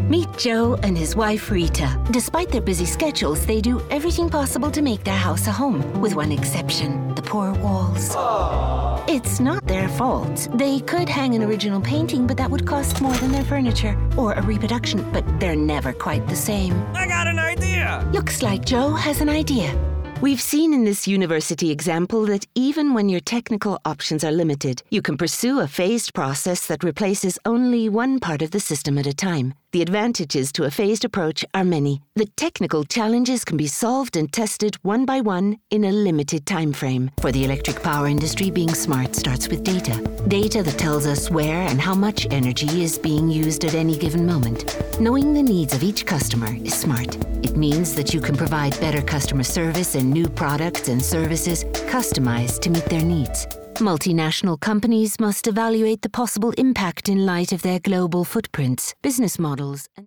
Meet Joe and his wife Rita. Despite their busy schedules, they do everything possible to make their house a home, with one exception, the poor walls. It's not their fault. They could hang an original painting, but that would cost more than their furniture. Or a reproduction, but they're never quite the same. I got an idea! Looks like Joe has an idea. We've seen in this university example that even when your technical options are limited, you can pursue a phased process that replaces only one part of the system at a time. The advantages to a phased approach are many. The technical challenges can be solved and tested one by one in a limited time frame. For the electric power industry, being smart starts with data. Data that tells us where and how much energy is being used at any given moment. Knowing the needs of each customer is smart. It means that you can provide better customer service and new products and services customized to meet their needs. Multinational companies must evaluate the possible impact in light of their global footprints, business models, and